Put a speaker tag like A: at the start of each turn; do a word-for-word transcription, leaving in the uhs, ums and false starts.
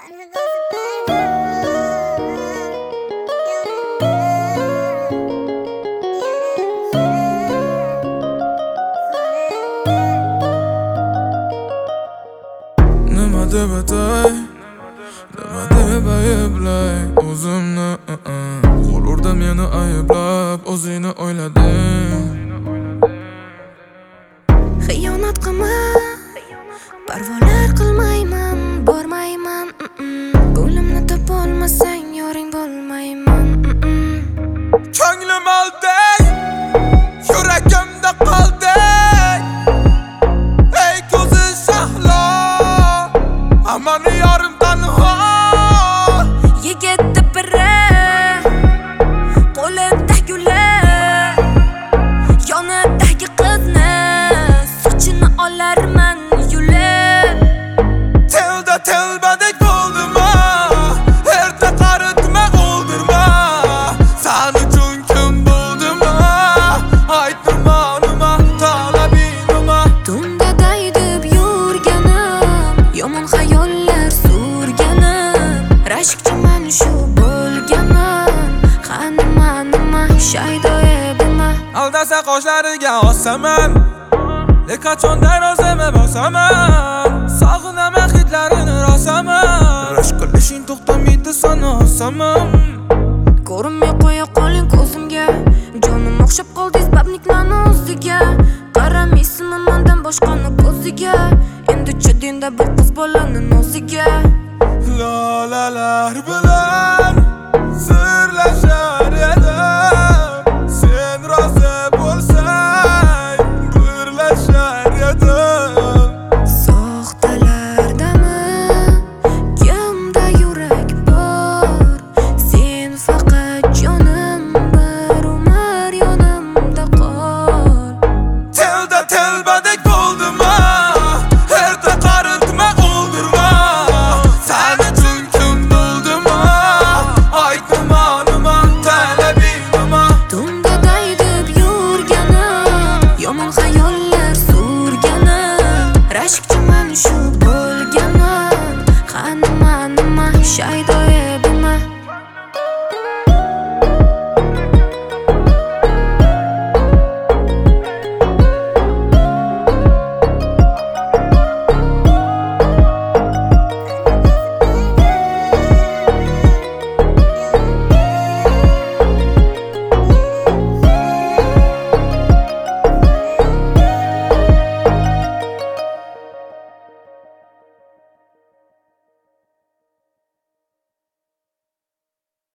A: Nima deb atay, nima deb ayblay o'zimni. Qo'l urdim meni ayblab, o'zingni o'ylading.
B: Xiyonat qilma, parvolar qilmayman, bormayman. Ko'nglimni topolmasang yoring bo'lmayman.
A: Ko'nglim olding, yuragimda qolding. Ey ko'zi shahlo, aman yorim tanho.
B: Yigitni biri qo'lida guli, yonidagi qizni sochini olarman yulib.
A: Tilda tilbadek bo'ldimma, erta qaritma o'ldirma. Sen uchun kim bo'ldimma, aytma nima talabing nima.
B: Tunda daydib yurganim, yomon xayollar surganim. Rashkchiman shu bo'lganim, qanima nima shaydo edimma.
A: Aldasa qoshlariga osaman, qachondan o'zimni bosaman. Sog'inaman hidlarini rosaman, rashk qilishing to'xtamaydi sana osaman.
B: Ko'rinmay qo'ya qoling ko'zimga, jonim o'xshab qoldingiz babniklarni o'ziga. Qaramaysiz mendan boshqani ko'ziga, endi chidinda bu qiz bolani noziga.
A: Lolalar bilan sirlashar edim, sen rozi bo'lsang birlashar edim.
B: Soxtalardami kimda yurak bor, sen faqat jonim bir umr yonimda qol.
A: Tilda tilbadek bo'ldimma, erta qaritma o'ldirma. Sen uchun kim bo'ldimma, aytma nima talabing nima.
B: Tunda daydib yurganim, yomon xayollar surganim. Rashkchiman shu bo'lganim, qanima nima shaydo